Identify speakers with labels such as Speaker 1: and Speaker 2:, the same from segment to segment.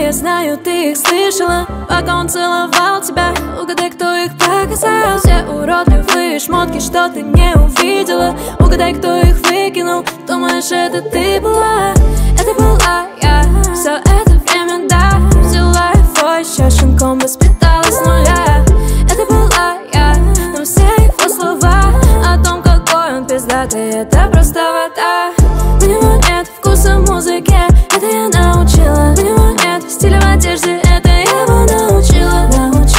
Speaker 1: я знаю, ты их слышала. Пока он целовал тебя, угадай, кто их показал. Все уродливые шмотки, что ты не увидела. Угадай, кто их выкинул. Думаешь, это ты была? Это была я. Все это время, да, взяла его еще щенком, воспитала с нуля. Это была я, но все его слова о том, какой он пиздатый, это просто вода. У него нет вкуса в музыке, это я научила. У него нет стиля в одежде, это я его научила.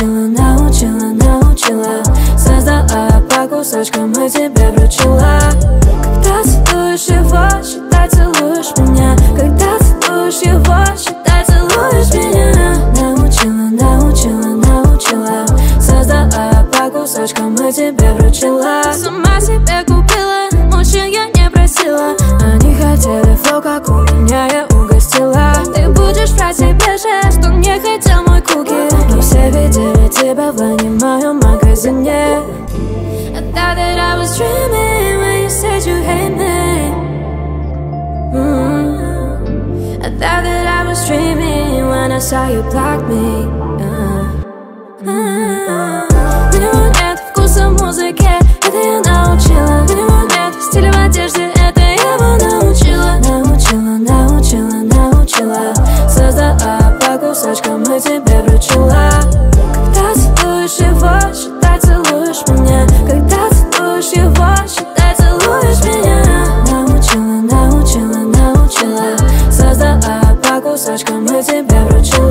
Speaker 1: Научила. Создала по кусочкам и тебе вручила. Когда целуешь его, считай, целуешь меня. Когда целуешь его, считай, целуешь меня. Научила. Создала по кусочкам и тебе вручила. Сама себе купила, мужчин я не просила. Они хотели флоу, как у меня, я угостила. Ты будешь врать себе же, что не хотел мой куки. Но все видели тебя в моем магазине. I thought that I was dreaming when you said you hate me. I thought that I was dreaming when I saw you block me. У него нет вкуса в музыке, это я научила. У него нет стиля в одежде, это я его научила. Научила. Создала по кусочкам и тебе вручила. Когда целуешь его, считай, целуешь меня. Когда целуешь его, считай, целуешь меня. Научила. Создала по кусочкам и тебе вручила.